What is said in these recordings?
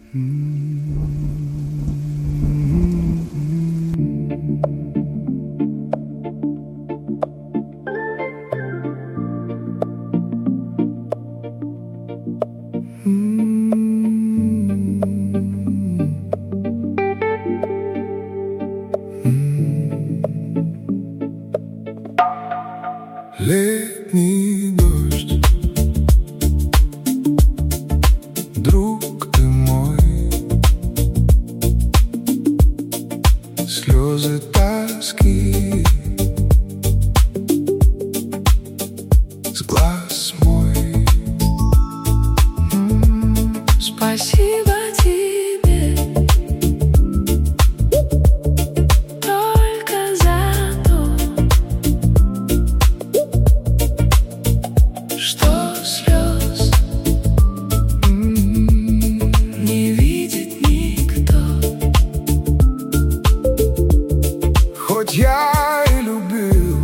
Летний дождь, друг ты мой, слезы тоски с глаз мой. Спасибо тебе только за то, что слез не видит никто. Хоть я и любил,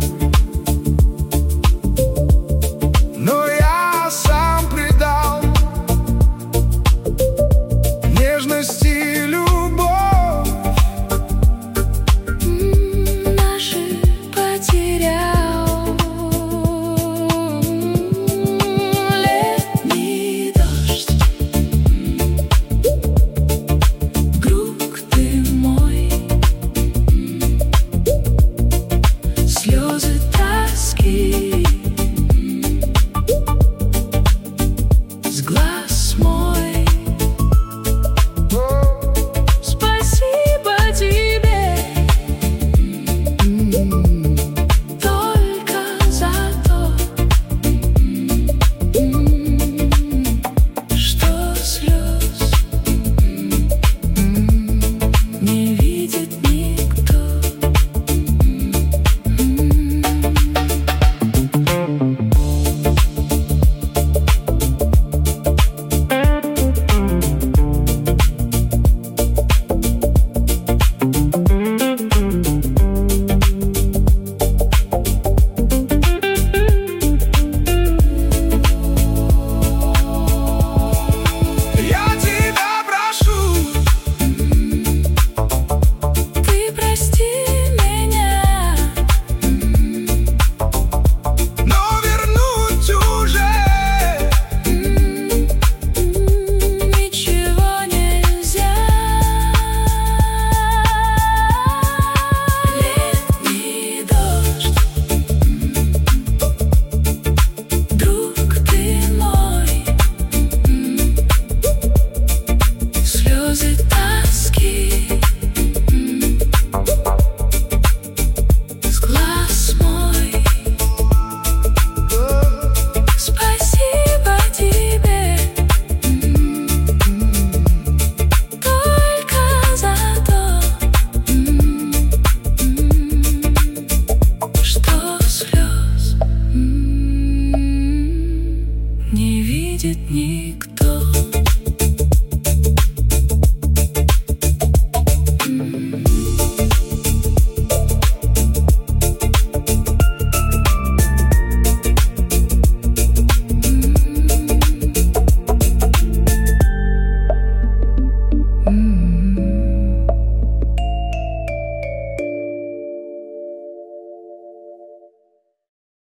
но я сам предал нежность и любовь Наши потерял. Летний дождь, друг ты мой, слезы тоски с глаз мой. Спасибо тебе только за то, что слез не видит никто. Я тебя прошу, Ты прости меня, но вернуть уже ничего нельзя. Летний дождь, друг ты мой, слезы тоски с глаз мой. Спасибо тебе только за то, что слез не видит никто.